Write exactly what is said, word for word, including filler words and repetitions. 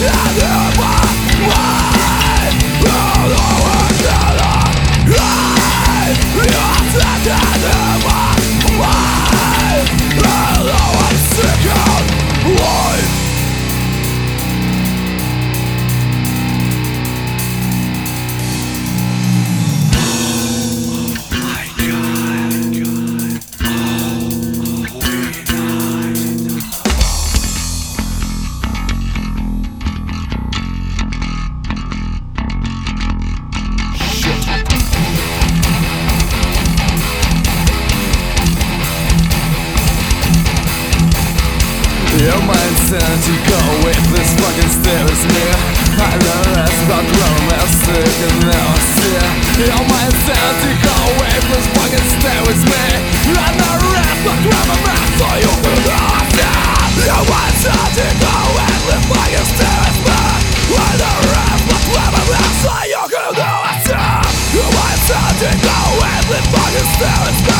Your mind said to go with this fucking stare with me. I know that's not romantic and now I see. Your mind said to go with this fucking stare with me. I know that's not romantic, so you can not see. Your mind said to go with this fucking stare with me. I know that's not romantic, so you can not see. Your mind said to go with this fucking stare with me.